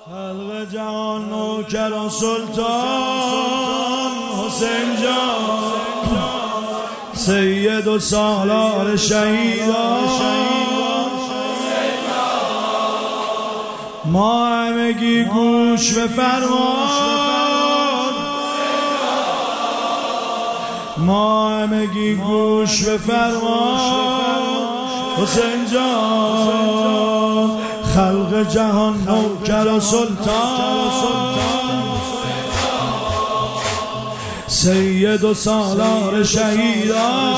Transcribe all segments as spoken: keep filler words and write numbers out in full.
خلق جهان نوکر و سلطان حسین جان، سید و سالار شهیدان، ما همگی گوش به فرمان، ما همگی گوش به فرمان حسین جان. خلق جهان نوکر و سلطان، سید و سالار شهیدان،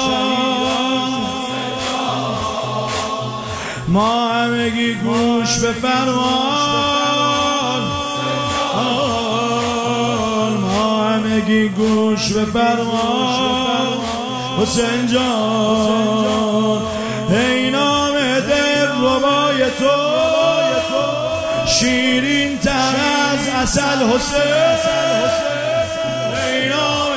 ما همگی گوش به فرمان، ما همگی گوش به فرمان حسین جان. ای نام دل ربای تو، شیرین تر از عسل حسین، ای نام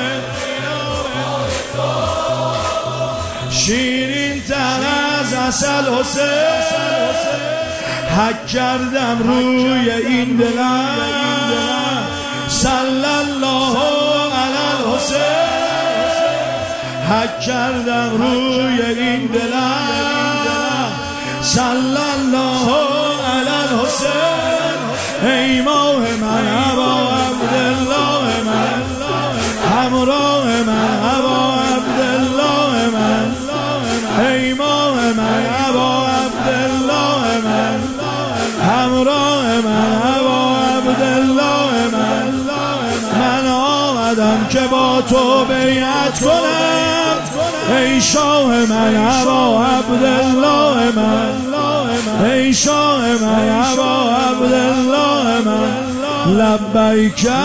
شیرین تر از عسل حسین. حک کردم روی این دلم، صلی الله علی الحسین. حک کردم روی این دلم، صلی الله علی الحسین. ای ماه من ابا عبدالله من، همراه من ابا عبدالله من. ای ماه من ابا عبدالله من، همراه من ابا عبدالله من. من آمدم که با تو بیعت کنم، ای شاه من ابا عبدالله من، ای شاه من ابا عبدالله من. لبیک یا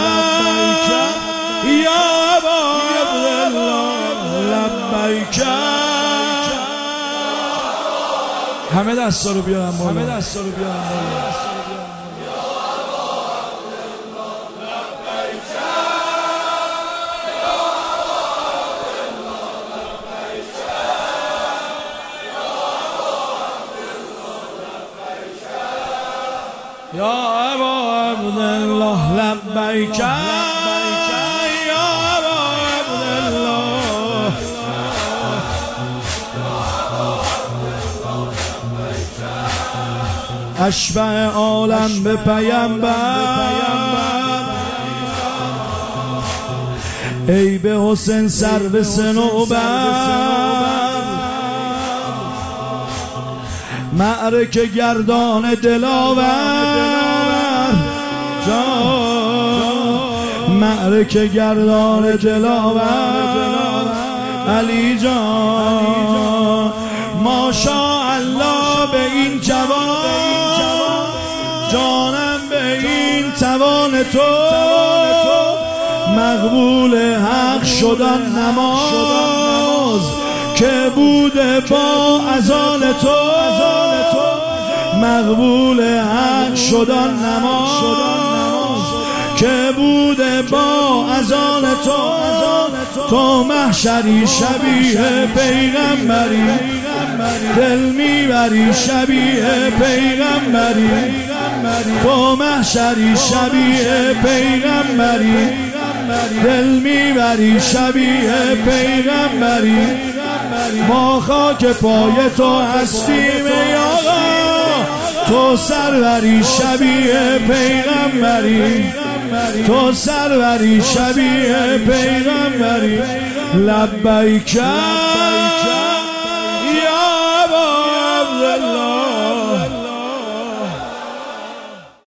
ابا عبدالله، لبیک. همه دستا رو بیارم بالا، همه دستا رو بیارم بالا. یا ابا عبدالله لبیک، یا ابا عبدالله. اشبه عالم به پیامبر، ای به حسین سر به صنوبر. معرکه گردان دلاور جان، معرکه گردان دلاور علی جان. ماشاءالله به این جوان، جانم به این توان تو. مقبول حق شدن نماز، که بوده با اذان تو. مقبول حق شدن نماز، که بوده با اذان تو. تو محشری شبیه پیغمبری، دل میبری شبیه پیغمبری. تو محشری شبیه پیغمبری، دل میبری شبیه پیغمبری. ما خاک پای تو هستیم ای آقا، تو سروری شبیه پیغمبری، تو سروری شبیه پیغمبری. لبیک